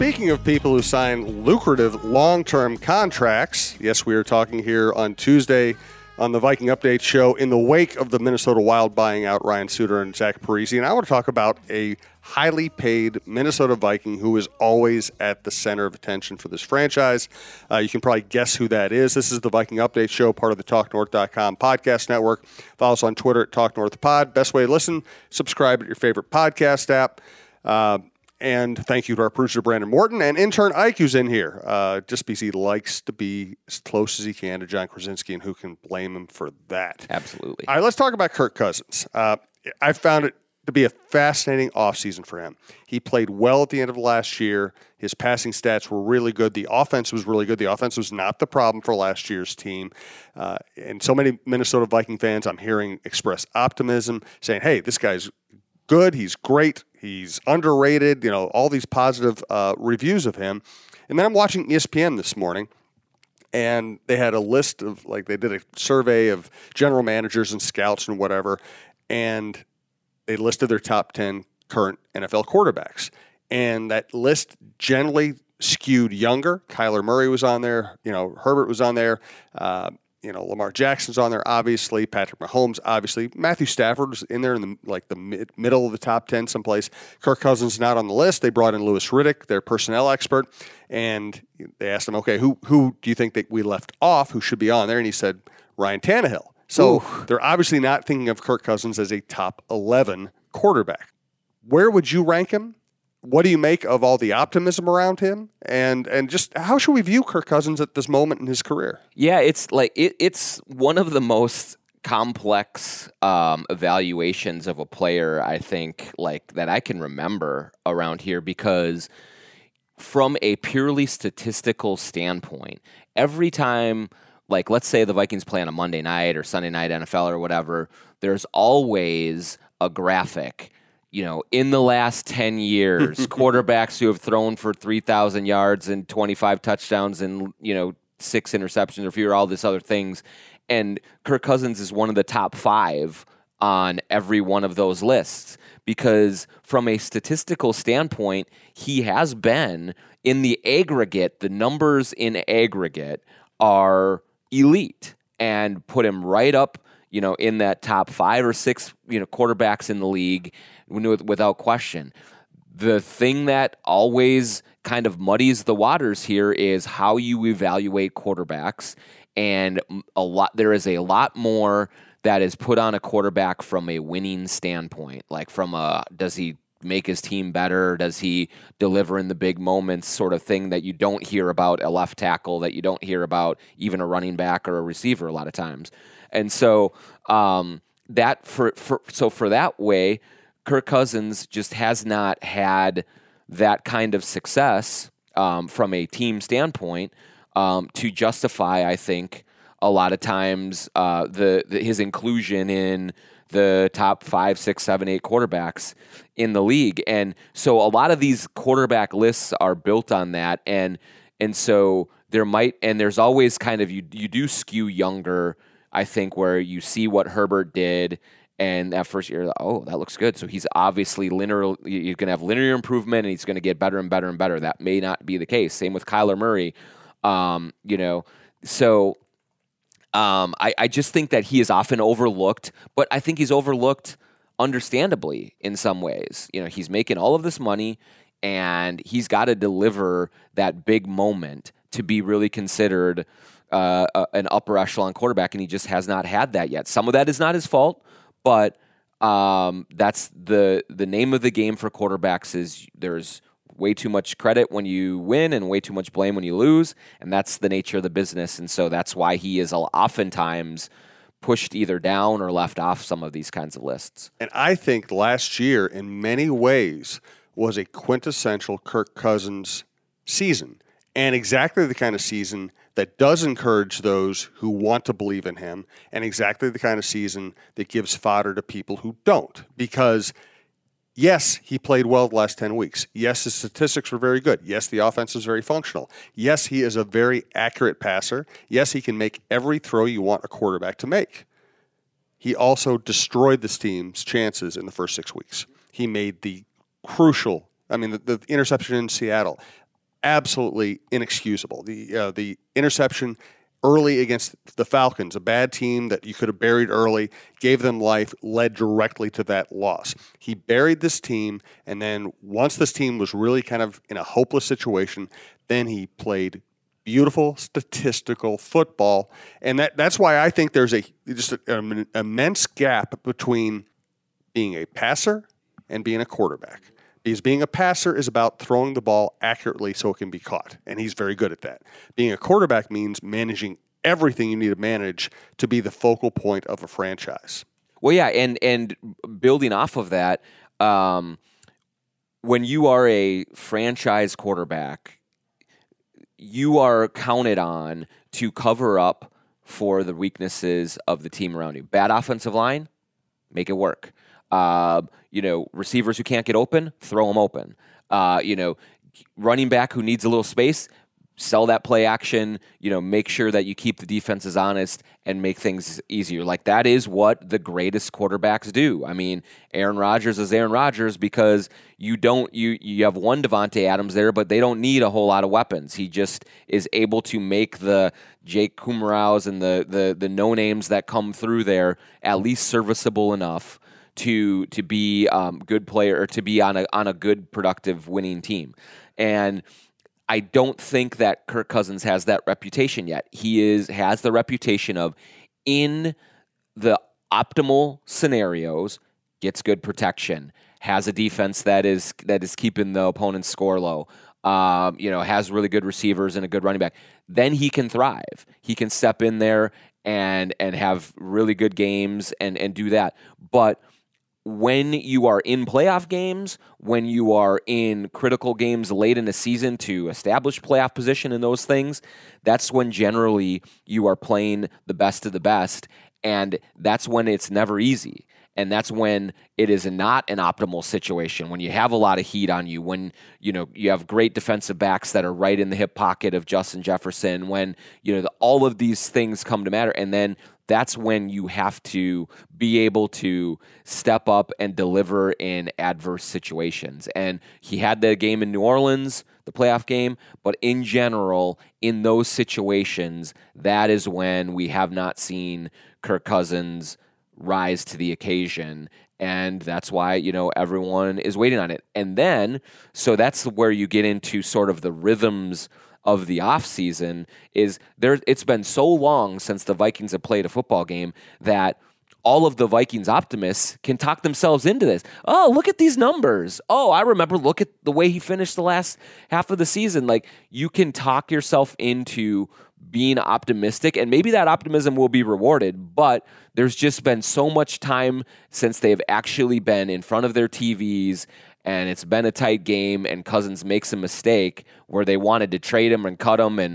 speaking of people who sign lucrative long-term contracts, yes, we are talking here on Tuesday on the Viking Update Show in the wake of the Minnesota Wild buying out Ryan Suter and Zach Parise. And I want to talk about a highly paid Minnesota Viking who is always at the center of attention for this franchise. You can probably guess who that is. This is the Viking Update Show, part of the TalkNorth.com podcast network. Follow us on Twitter at TalkNorthPod. Best way to listen, subscribe at your favorite podcast app. And thank you to our producer, Brandon Morton, and intern Ike, who's in here, just because he likes to be as close as he can to John Krasinski, and who can blame him for that? Absolutely. All right, let's talk about Kirk Cousins. I found it to be a fascinating offseason for him. He played well at the end of last year. His passing stats were really good. The offense was really good. The offense was not the problem for last year's team. And so many Minnesota Viking fans I'm hearing express optimism, saying, hey, this guy's good, he's great, he's underrated, all these positive reviews of him. And then I'm watching ESPN this morning, and they had a list of, they did a survey of general managers and scouts and whatever, and they listed their top 10 current NFL quarterbacks. And that list generally skewed younger. Kyler Murray was on there, Herbert was on there, Lamar Jackson's on there, obviously. Patrick Mahomes, obviously. Matthew Stafford was in there in the middle of the top 10 someplace. Kirk Cousins not on the list. They brought in Louis Riddick, their personnel expert, and they asked him, okay, who do you think that we left off, who should be on there? And he said, Ryan Tannehill. So they're obviously not thinking of Kirk Cousins as a top 11 quarterback. Where would you rank him? What do you make of all the optimism around him? And just how should we view Kirk Cousins at this moment in his career? Yeah, it's it's one of the most complex evaluations of a player, I think, that I can remember around here, because from a purely statistical standpoint, every time, let's say the Vikings play on a Monday night or Sunday night NFL or whatever, there's always a graphic. In the last 10 years, quarterbacks who have thrown for 3,000 yards and 25 touchdowns and, 6 interceptions or fewer, all this other things. And Kirk Cousins is one of the top 5 on every one of those lists, because from a statistical standpoint, he has been in the aggregate. The numbers in aggregate are elite and put him right up, in that top 5 or 6, quarterbacks in the league, without question. The thing that always kind of muddies the waters here is how you evaluate quarterbacks, and there is a lot more that is put on a quarterback from a winning standpoint, does he make his team better? Does he deliver in the big moments, sort of thing that you don't hear about a left tackle, that you don't hear about even a running back or a receiver a lot of times. And so for that way, Kirk Cousins just has not had that kind of success from a team standpoint to justify, I think, a lot of times his inclusion in the top 5, 6, 7, 8 quarterbacks in the league. And so a lot of these quarterback lists are built on that. And so there's always kind of, you do skew younger, I think, where you see what Herbert did, and that first year, that looks good. So he's obviously you're going to have linear improvement, and he's going to get better and better and better. That may not be the case. Same with Kyler Murray. So I just think that he is often overlooked, but I think he's overlooked understandably in some ways. He's making all of this money, and he's got to deliver that big moment to be really considered an upper echelon quarterback, and he just has not had that yet. Some of that is not his fault, but that's the name of the game for quarterbacks. Is there's way too much credit when you win and way too much blame when you lose, and that's the nature of the business. And so that's why he is oftentimes pushed either down or left off some of these kinds of lists. And I think last year, in many ways, was a quintessential Kirk Cousins season, and exactly the kind of season that does encourage those who want to believe in him, and exactly the kind of season that gives fodder to people who don't. Because, yes, he played well the last 10 weeks. Yes, his statistics were very good. Yes, the offense is very functional. Yes, he is a very accurate passer. Yes, he can make every throw you want a quarterback to make. He also destroyed this team's chances in the first 6 weeks. He made the crucial, the interception in Seattle. absolutely inexcusable. The interception early against the Falcons, a bad team that you could have buried early, gave them life, led directly to that loss. He buried this team, and then once this team was really kind of in a hopeless situation, then he played beautiful statistical football, and that's why I think there's an immense gap between being a passer and being a quarterback. Because being a passer is about throwing the ball accurately so it can be caught, and he's very good at that. Being a quarterback means managing everything you need to manage to be the focal point of a franchise. Well, yeah, and building off of that, when you are a franchise quarterback, you are counted on to cover up for the weaknesses of the team around you. Bad offensive line, make it work. Receivers who can't get open, throw them open. Running back who needs a little space, sell that play action, make sure that you keep the defenses honest and make things easier. Like, that is what the greatest quarterbacks do. I mean, Aaron Rodgers is Aaron Rodgers because you have one Devontae Adams there, but they don't need a whole lot of weapons. He just is able to make the Jake Kumaraus and the no-names that come through there at least serviceable enough to be good player, or to be on a good, productive, winning team. And I don't think that Kirk Cousins has that reputation yet. He has the reputation of, in the optimal scenarios, gets good protection, has a defense that is keeping the opponent's score low, has really good receivers and a good running back. Then he can thrive. He can step in there and have really good games and do that. But when you are in playoff games, when you are in critical games late in the season to establish playoff position and those things, that's when generally you are playing the best of the best, and that's when it's never easy. And that's when it is not an optimal situation, when you have a lot of heat on you, when you have great defensive backs that are right in the hip pocket of Justin Jefferson, when all of these things come to matter, and then that's when you have to be able to step up and deliver in adverse situations. And he had the game in New Orleans, the playoff game, but in general, in those situations, that is when we have not seen Kirk Cousins rise to the occasion. And that's why, everyone is waiting on it. And then, so that's where you get into sort of the rhythms of the offseason. It's been so long since the Vikings have played a football game that all of the Vikings optimists can talk themselves into this. Oh, look at these numbers. Oh, I remember, look at the way he finished the last half of the season. Like, you can talk yourself into being optimistic, and maybe that optimism will be rewarded, but there's just been so much time since they've actually been in front of their TVs and it's been a tight game, and Cousins makes a mistake where they wanted to trade him and cut him, and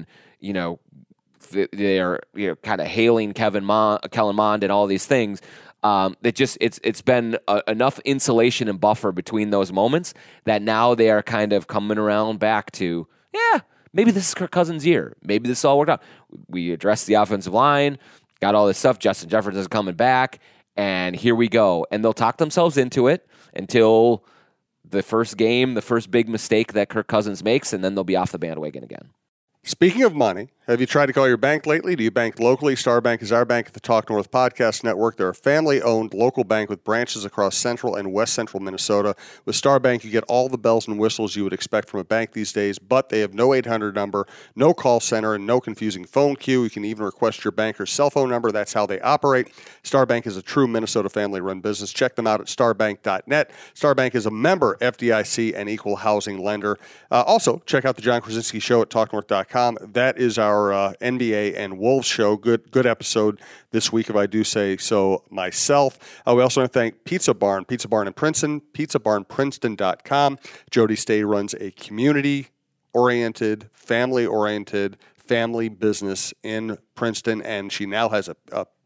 they're kind of hailing Kellen Mond and all these things. It's been enough insulation and buffer between those moments that now they are kind of coming around back to, maybe this is Kirk Cousins' year. Maybe this all worked out. We addressed the offensive line, got all this stuff. Justin Jefferson is coming back, and here we go. And they'll talk themselves into it until the first game, the first big mistake that Kirk Cousins makes, and then they'll be off the bandwagon again. Speaking of money, have you tried to call your bank lately? Do you bank locally? Star Bank is our bank at the Talk North Podcast Network. They're a family-owned local bank with branches across central and west central Minnesota. With Star Bank, you get all the bells and whistles you would expect from a bank these days, but they have no 800 number, no call center, and no confusing phone queue. You can even request your banker's cell phone number. That's how they operate. Star Bank is a true Minnesota family-run business. Check them out at starbank.net. Star Bank is a member FDIC and equal housing lender. Also, check out the John Krasinski Show at talknorth.com. That is our NBA and Wolves show. Good episode this week, if I do say so myself. We also want to thank Pizza Barn in Princeton, pizzabarnprinceton.com. Jody Stay runs a community-oriented, family-oriented family business in Princeton, and she now has a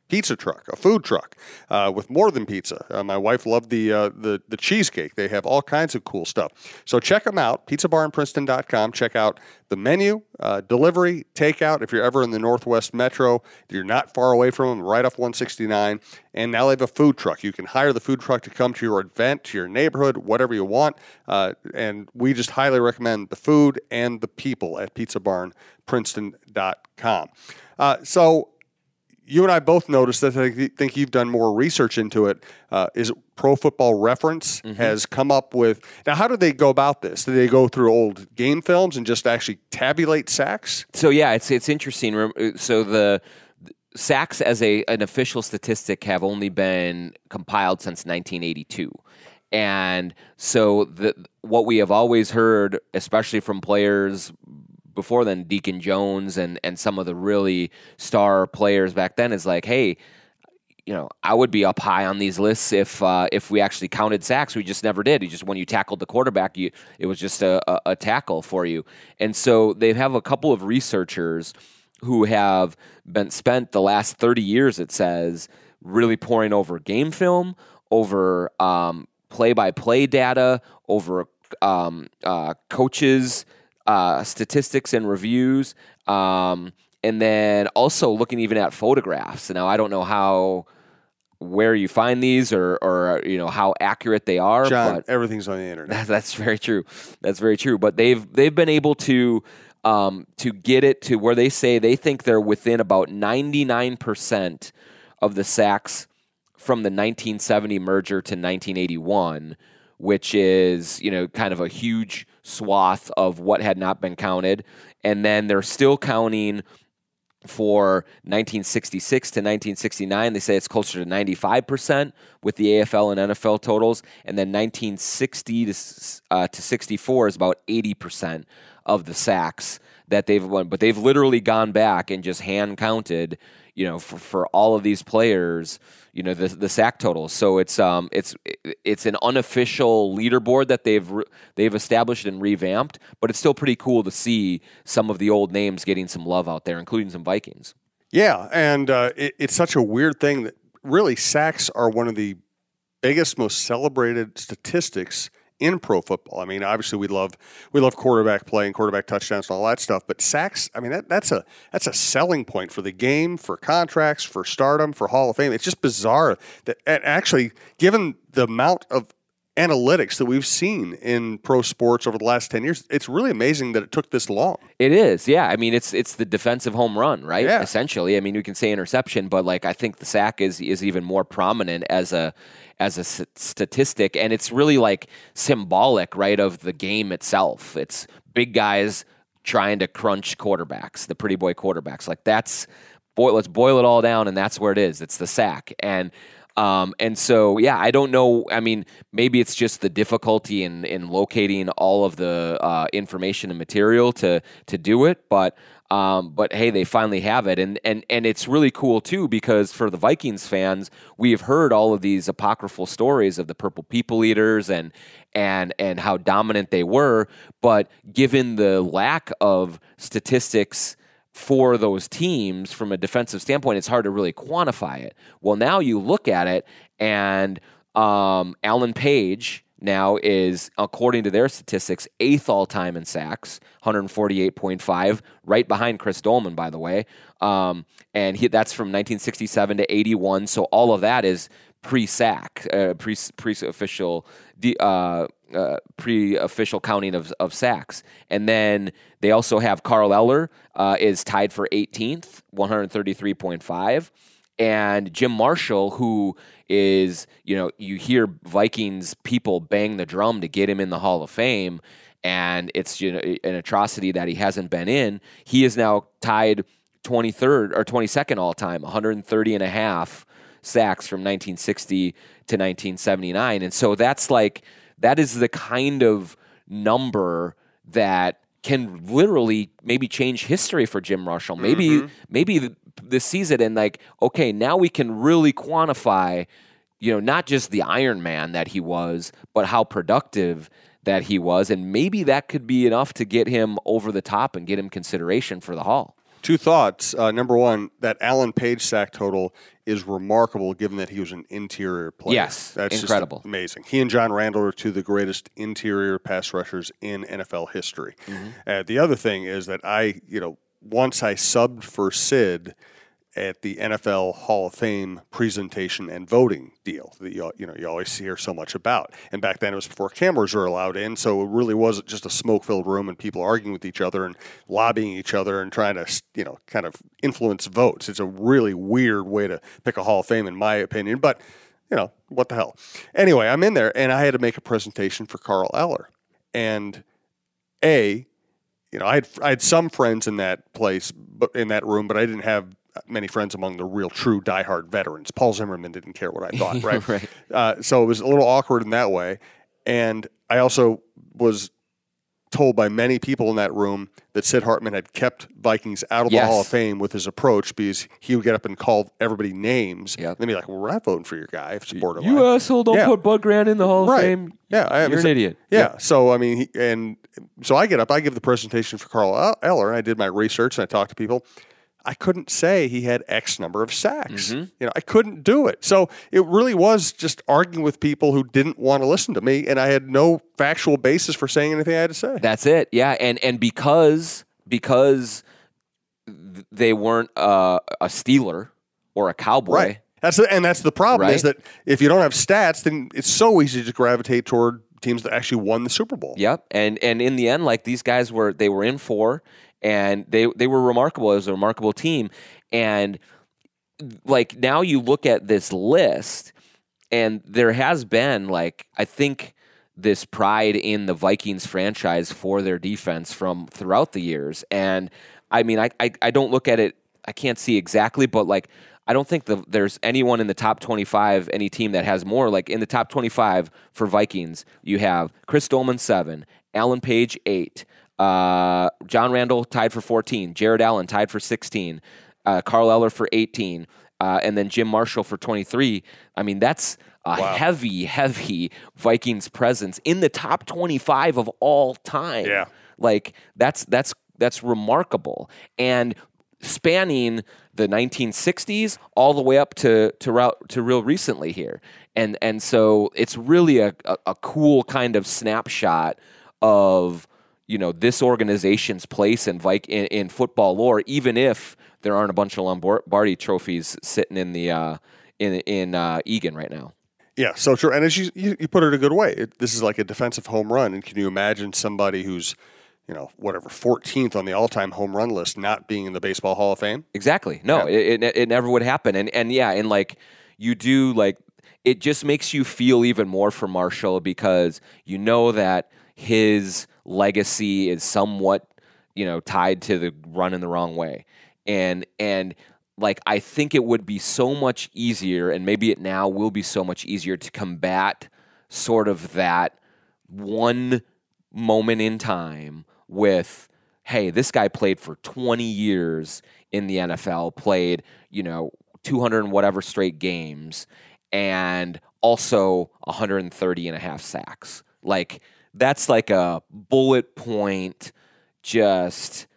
pizza truck, a food truck with more than pizza. My wife loved the cheesecake. They have all kinds of cool stuff. So check them out, pizzabarinprinceton.com. Check out the menu, delivery, takeout. If you're ever in the Northwest Metro, you're not far away from them, right off 169. And now they have a food truck. You can hire the food truck to come to your event, to your neighborhood, whatever you want. And we just highly recommend the food and the people at pizzabarinprinceton.com. So you and I both noticed that I think you've done more research into it. Is Pro Football Reference has come up with... Now, how do they go about this? Do they go through old game films and just actually tabulate sacks? So, yeah, it's interesting. So the sacks as an official statistic have only been compiled since 1982. And so what we have always heard, especially from players before then, Deacon Jones and some of the really star players back then, is like, hey, I would be up high on these lists if we actually counted sacks. We just never did. When you tackled the quarterback, it was just a tackle for you. And so they have a couple of researchers who have spent the last 30 years, it says, really poring over game film, over play-by-play data, over coaches' statistics and reviews, and then also looking even at photographs. Now, I don't know where you find these or how accurate they are. John, but everything's on the internet. That's very true. That's very true. But they've been able to get it to where they say they think they're within about 99% of the sacks from the 1970 merger to 1981, which is, kind of a huge swath of what had not been counted. And then they're still counting for 1966 to 1969. They say it's closer to 95% with the AFL and NFL totals. And then 1960 to 64 is about 80% of the sacks that they've won. But they've literally gone back and just hand counted, for all of these players, the sack totals. So it's an unofficial leaderboard that they've established and revamped, but it's still pretty cool to see some of the old names getting some love out there, including some Vikings. Yeah, and it's such a weird thing that really sacks are one of the biggest, most celebrated statistics in pro football. I mean, obviously we love quarterback play and quarterback touchdowns and all that stuff, but sacks, I mean, that's a selling point for the game, for contracts, for stardom, for Hall of Fame. It's just bizarre that actually, given the amount of analytics that we've seen in pro sports over the last 10 years, it's really amazing that it took this long. It is, yeah. I mean, it's the defensive home run, right? Yeah. Essentially. I mean, we can say interception, but I think the sack is even more prominent as a statistic, and it's really symbolic, right, of the game itself. It's big guys trying to crunch quarterbacks, the pretty boy quarterbacks. Let's boil it all down, and that's where it is. It's the sack. And so, yeah, I don't know. I mean, maybe it's just the difficulty in locating all of the information and material to do it, but hey, they finally have it, and it's really cool too, because for the Vikings fans, we've heard all of these apocryphal stories of the Purple People Eaters and how dominant they were, but given the lack of statistics for those teams from a defensive standpoint, it's hard to really quantify it. Well, now you look at it, and Alan Page now is, according to their statistics, 8th all-time in sacks, 148.5, right behind Chris Dolman, by the way. And that's from 1967 to 81, so all of that is pre-sack, pre-official counting of sacks. And then they also have Carl Eller is tied for 18th, 133.5. And Jim Marshall, who is, you hear Vikings people bang the drum to get him in the Hall of Fame, and it's an atrocity that he hasn't been in. He is now tied 23rd or 22nd all time, 130 and a half sacks from 1960 to 1979. And so that is the kind of number that can literally maybe change history for Jim Marshall. Maybe this season, and okay, now we can really quantify, not just the Iron Man that he was, but how productive that he was, and maybe that could be enough to get him over the top and get him consideration for the Hall. Two thoughts. Number one, that Alan Page sack total is remarkable given that he was an interior player. Yes, that's incredible. Just amazing. He and John Randall are two of the greatest interior pass rushers in NFL history. The other thing is that once I subbed for Sid at the NFL Hall of Fame presentation and voting deal that you always hear so much about. And back then it was before cameras were allowed in, so it really wasn't just a smoke-filled room and people arguing with each other and lobbying each other and trying to, kind of influence votes. It's a really weird way to pick a Hall of Fame, in my opinion, but, what the hell. Anyway, I'm in there, and I had to make a presentation for Carl Eller. And I had some friends in that place, in that room, but I didn't have many friends among the real true diehard veterans. Paul Zimmerman didn't care what I thought, right? Right. So it was a little awkward in that way. And I also was told by many people in that room that Sid Hartman had kept Vikings out of the Hall of Fame with his approach because he would get up and call everybody names. Yep. And they'd be like, well, we're not voting for your guy if it's borderline. You asshole, don't put Bud Grant in the Hall of Fame. Yeah, you're an idiot. Yeah. So, so I get up, I give the presentation for Carl Eller, and I did my research and I talked to people. I couldn't say he had X number of sacks. I couldn't do it. So it really was just arguing with people who didn't want to listen to me, and I had no factual basis for saying anything I had to say. That's it. Yeah, and because they weren't a Steeler or a Cowboy. Right. That's the problem, is that if you don't have stats, then it's so easy to gravitate toward teams that actually won the Super Bowl. Yep. And in the end, like, these guys were in for. And they were remarkable. It was a remarkable team. And like, now you look at this list, and there has been, like, I think, this pride in the Vikings franchise for their defense from throughout the years. And I mean, I don't look at it, I can't see exactly, but like, I don't think there's anyone in the top 25, any team that has more. Like, in the top 25 for Vikings, you have Chris Dolman 7, Alan Page 8, John Randall tied for 14, Jared Allen tied for 16, Carl Eller for 18, and then Jim Marshall for 23. I mean, that's a heavy Vikings presence in the top 25 of all time. Yeah. Like, that's remarkable. And spanning the 1960s all the way up to real recently here. And so it's really a cool kind of snapshot of, this organization's place in football lore, even if there aren't a bunch of Lombardi trophies sitting in the in Egan right now. Yeah, so true. And as you put it a good way, this is like a defensive home run. And can you imagine somebody who's 14th on the all-time home run list not being in the Baseball Hall of Fame? Exactly. No, it never would happen. And like, you do, like, it just makes you feel even more for Marshall, because you know that his legacy is somewhat, tied to the running the wrong way. And like, I think it would be so much easier, and maybe it now will be so much easier, to combat sort of that one moment in time with, hey, this guy played for 20 years in the NFL, played, 200 and whatever straight games, and also 130 and a half sacks. Like, that's like a bullet point, just,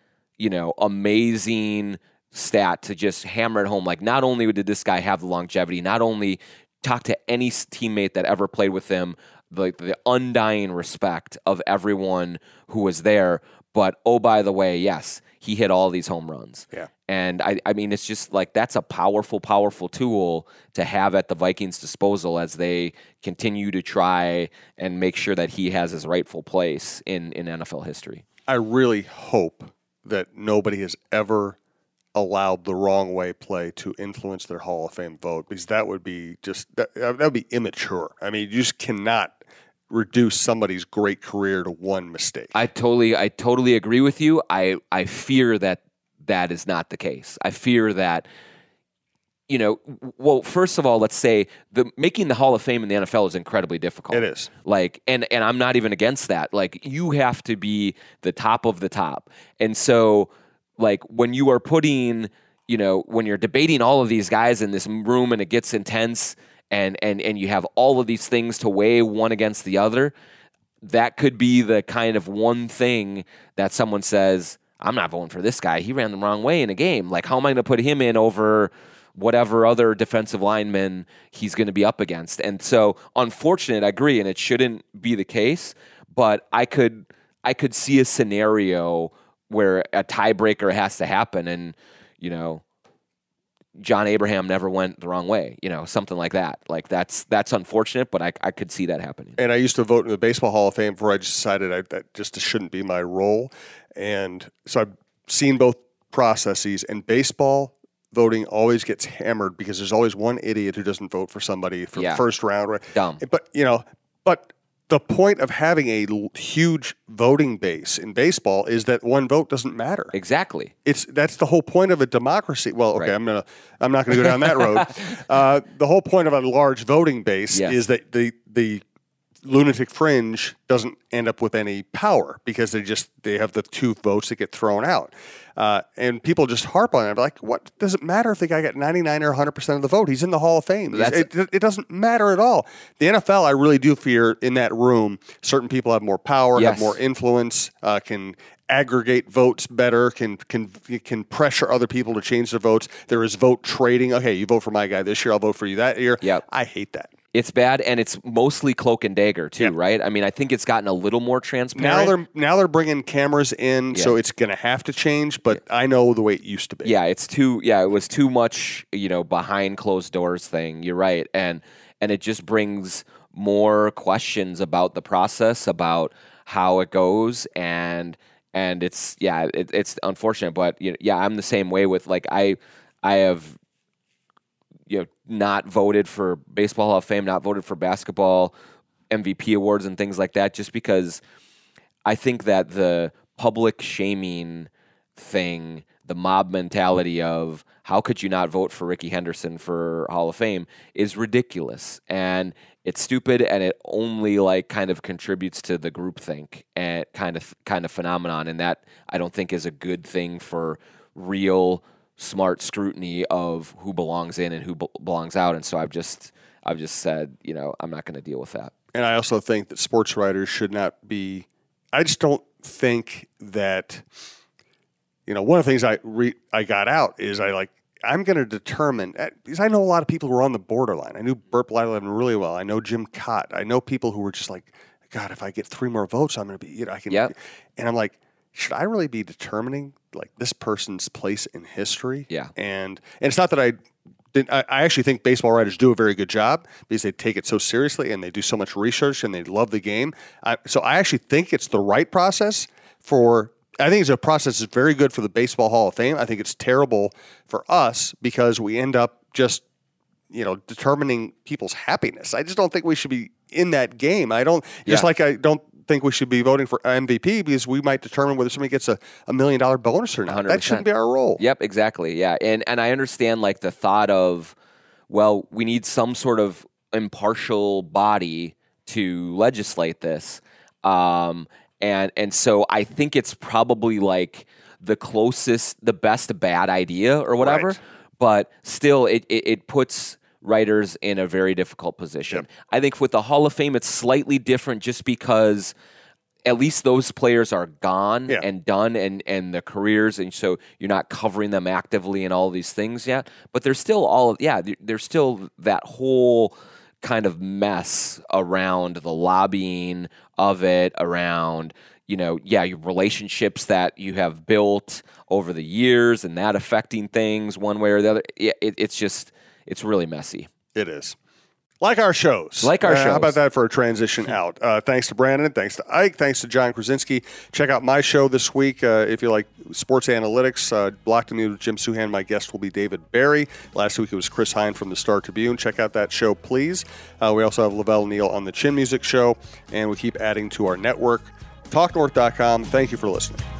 amazing stat to just hammer it home. Like, not only did this guy have the longevity, not only talk to any teammate that ever played with him, the undying respect of everyone who was there, but, oh, by the way, yes, he hit all these home runs. Yeah. And I mean, it's just like, that's a powerful, powerful tool to have at the Vikings' disposal as they continue to try and make sure that he has his rightful place in NFL history. I really hope that nobody has ever allowed the wrong way play to influence their Hall of Fame vote, because that would be that would be immature. I mean, you just cannot reduce somebody's great career to one mistake. I totally agree with you. I fear that is not the case. I fear that, well, first of all, let's say making the Hall of Fame in the NFL is incredibly difficult. It is. Like, and I'm not even against that. Like, you have to be the top of the top. And so, like, when you are putting, when you're debating all of these guys in this room and it gets intense, and you have all of these things to weigh one against the other, that could be the kind of one thing that someone says, I'm not voting for this guy. He ran the wrong way in a game. Like, how am I going to put him in over whatever other defensive lineman he's going to be up against? And so, unfortunate, I agree, and it shouldn't be the case, but I could see a scenario where a tiebreaker has to happen, and, you know, John Abraham never went the wrong way, you know, something like that. Like, that's unfortunate, but I could see that happening. And I used to vote in the Baseball Hall of Fame before I just decided that just shouldn't be my role. And so I've seen both processes, and baseball voting always gets hammered because there's always one idiot who doesn't vote for somebody for the first round. Right? Dumb. But, you know, the point of having a huge voting base in baseball is that one vote doesn't matter. Exactly. That's the whole point of a democracy. Well, okay, right. I'm not gonna go down that road. The whole point of a large voting base is that the lunatic fringe doesn't end up with any power because they have the 2 votes that get thrown out. And people just harp on it. Like, what does it matter if the guy got 99 or 100% of the vote? He's in the Hall of Fame. It doesn't matter at all. The NFL, I really do fear in that room, certain people have more power, have more influence, can aggregate votes better, can pressure other people to change their votes. There is vote trading. Okay, you vote for my guy this year, I'll vote for you that year. Yep. I hate that. It's bad, and it's mostly cloak and dagger too, right? I mean, I think it's gotten a little more transparent. Now they're bringing cameras in, so it's going to have to change. But I know the way it used to be. Yeah, it was too much, you know, behind closed doors thing. You're right, and it just brings more questions about the process, about how it goes, and it's it's unfortunate, but I'm the same way with, like, I have, you know, not voted for Baseball Hall of Fame, not voted for basketball MVP awards and things like that, just because I think that the public shaming thing, the mob mentality of how could you not vote for Rickey Henderson for Hall of Fame is ridiculous, and it's stupid, and it only, like, kind of contributes to the groupthink and kind of phenomenon, and that I don't think is a good thing for real smart scrutiny of who belongs in and who belongs out. And so I've just said, you know, I'm not going to deal with that. And I also think that sports writers should not be. I just don't think that. You know, one of the things I got out is I'm going to determine, because I know a lot of people who are on the borderline. I knew Burt Blyleven really well. I know Jim Cott. I know people who were just like, God, if I get 3 more votes, I'm going to be, you know, I can. Yep. And I'm like, should I really be determining, like, this person's place in history? Yeah. And it's not that I actually think baseball writers do a very good job because they take it so seriously and they do so much research and they love the game. So I actually think it's the right process I think it's a process that's very good for the Baseball Hall of Fame. I think it's terrible for us because we end up just, you know, determining people's happiness. I just don't think we should be in that game. I don't think we should be voting for MVP because we might determine whether somebody gets a $1 million bonus or not. 100%. That shouldn't be our role. Yep, exactly. Yeah. And I understand, like, the thought of, well, we need some sort of impartial body to legislate this. And so I think it's probably, like, the best bad idea or whatever, right. But still it puts writers in a very difficult position. Yep. I think with the Hall of Fame, it's slightly different just because at least those players are gone and done and the careers, and so you're not covering them actively and all these things yet. But there's still there's still that whole kind of mess around the lobbying of it, around, you know, your relationships that you have built over the years and that affecting things one way or the other. It's really messy. It is. Like our shows. How about that for a transition out? Thanks to Brandon. Thanks to Ike. Thanks to John Krasinski. Check out my show this week if you like sports analytics. Blocked and Muted with Jim Suhan. My guest will be David Barry. Last week it was Chris Hine from the Star Tribune. Check out that show, please. We also have Lavelle Neal on the Chin Music Show, and we keep adding to our network. TalkNorth.com. Thank you for listening.